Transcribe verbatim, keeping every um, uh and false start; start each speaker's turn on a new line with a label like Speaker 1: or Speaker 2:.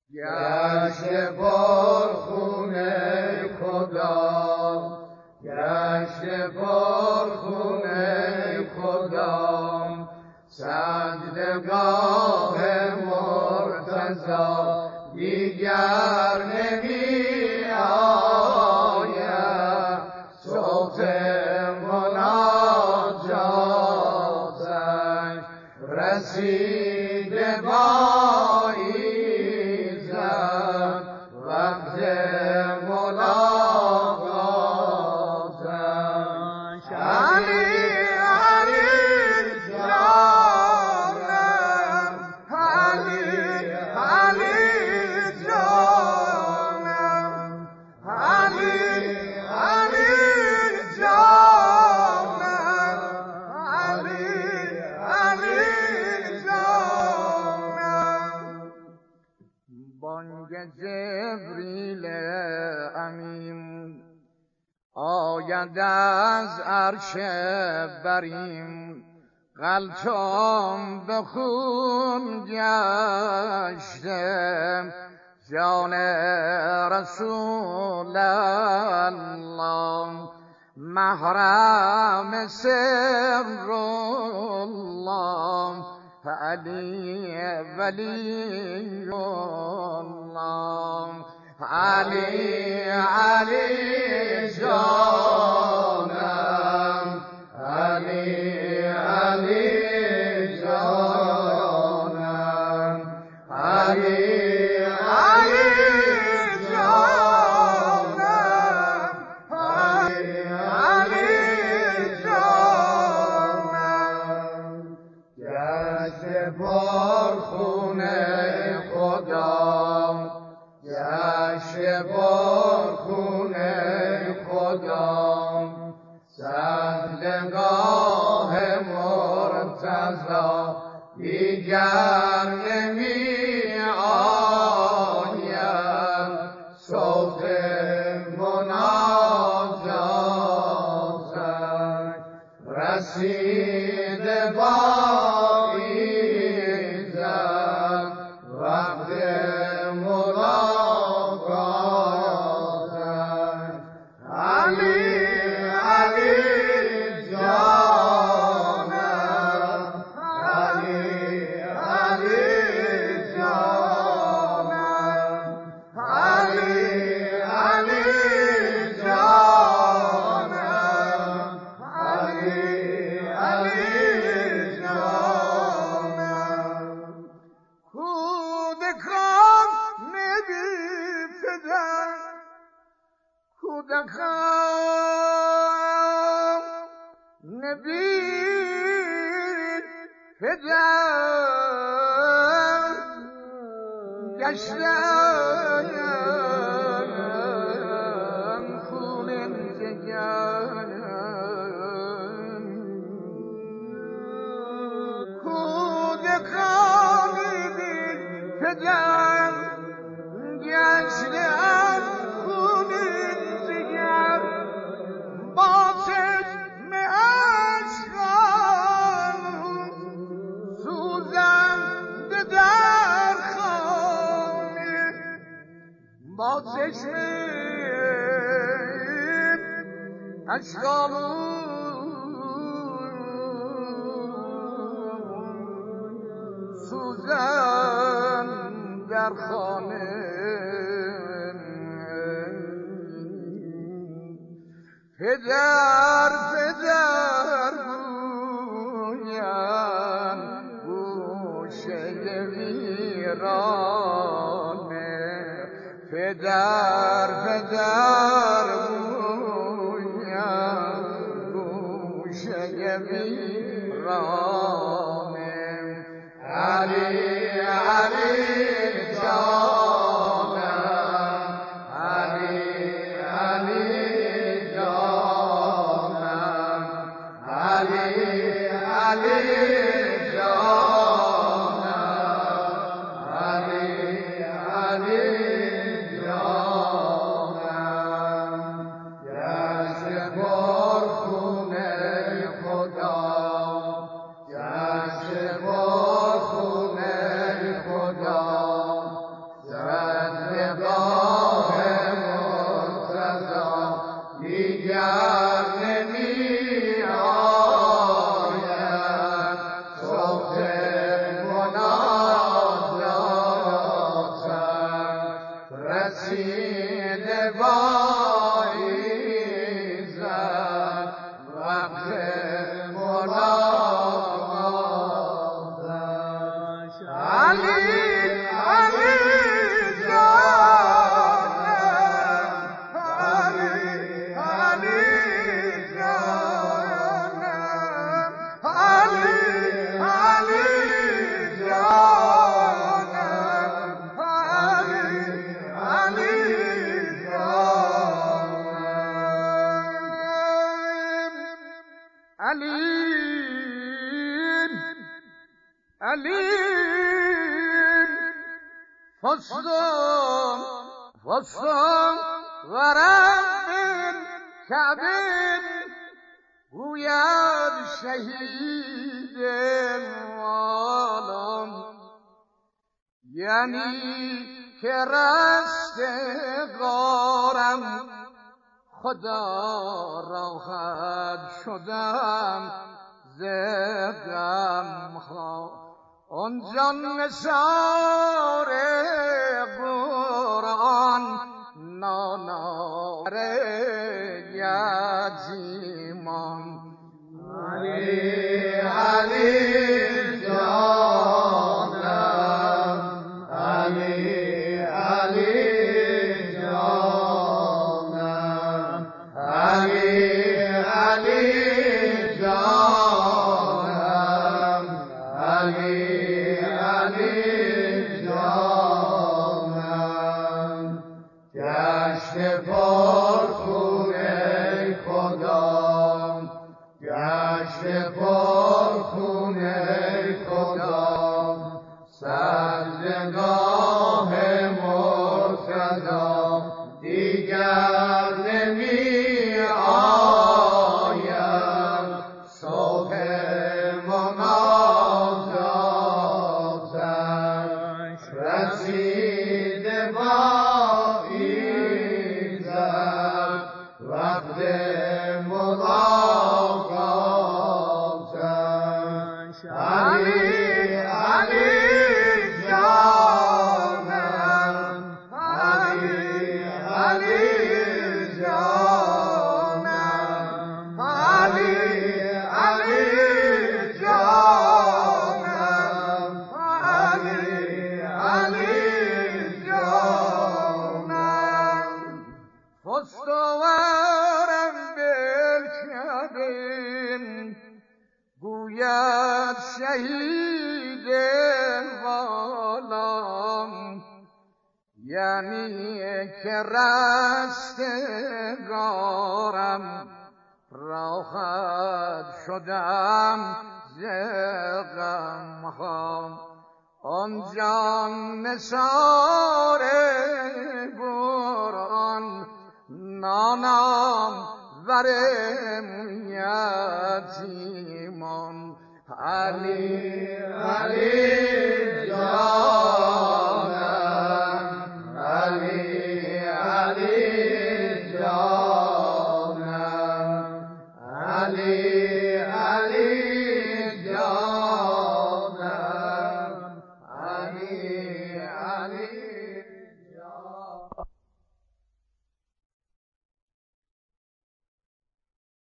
Speaker 1: گشت پرخونه خدا، گشت پرخونه خدا، سجدگاه مرتضی دیگر نمی آید، صوت مناجاتش رسیده با ایزد، وقت ملاقاتش علی علی جانم، علی علی جانم، علی علی جانم، علی علی جانم. بانگ جبریل امین آید از عرش بریم، قلتم به خون گشته جان رسول الله، محرم سر الله علی ولی الله. علی علی جانم، علی علی جانم، علی علی جانم، علی علی جانم. گشت پرخونه خدا، گشت پرخونه خدا، سجدگاه مرتضی دیگر نمی آید، صوت مناجاتش رسیده با ایزد، وقت ملاقاتش علی علی جانم، علی علی جانم، علی علی جانم، علی علی جانم. کودکان نبی پدر، کودکان نبی پدر، گشتن خون جگر، کودکان نبی پدر، گشتن خون جگر، با چشم اشکان سوزنده در خانه، با چشم اشکان سوزن در خانه، پدر پدر گویم گوشه ویرانه، پدر پدر گویم گوشه ویرانه. علی علی جانم، علی علی جانم، علی علی جانم، علی علی جانم. گشت پرخونه خدا، گشت پرخونه خدا، رسید بایزد وقت ملاقاتش. علی علی جانم، علی علی جانم، علی علی جانم، علی علی جانم. علی علی فستم فستم ورب کعبه گوید شهید عالم، یعنی که رستگارم خدا راحت شدم ز غمها. آن جان نثار قرآن نانار یتیمان. علی علی جانم، علی علی جانم، علی علی جانم، علی علی جانم. گشت پرخون ای خدا، گشت پرخون ای خدا، سجدگاه مرتضی دیگر نمی آید صبح مناجاتش. رسید بایزد وقت ملاقاتش. علی علی جانم، علی علی جانم، علی علی جانم، علی علی جانم. فستوارم بلکدیم گوید شهید عالم، یعنی که رستگارم راحت شدم ز غمها. آن جان نثار قرآن نانم ورم یتیمان. علی علی جان